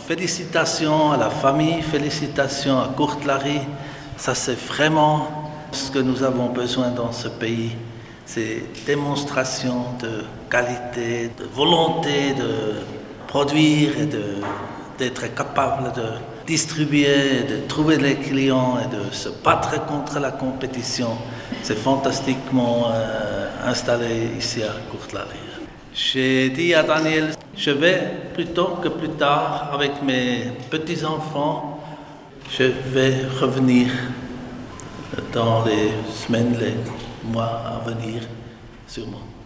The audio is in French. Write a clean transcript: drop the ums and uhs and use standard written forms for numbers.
félicitations à la famille, félicitations à Courtelary. Ça, c'est vraiment ce que nous avons besoin dans ce pays. C'est démonstration de qualité, de volonté de produire et d'être capable de distribuer, de trouver les clients et de se battre contre la compétition. C'est fantastiquement installé ici à Courtelary. J'ai dit à Daniel, je vais plutôt que plus tard avec mes petits-enfants, je vais revenir dans les semaines, les mois à venir, sûrement.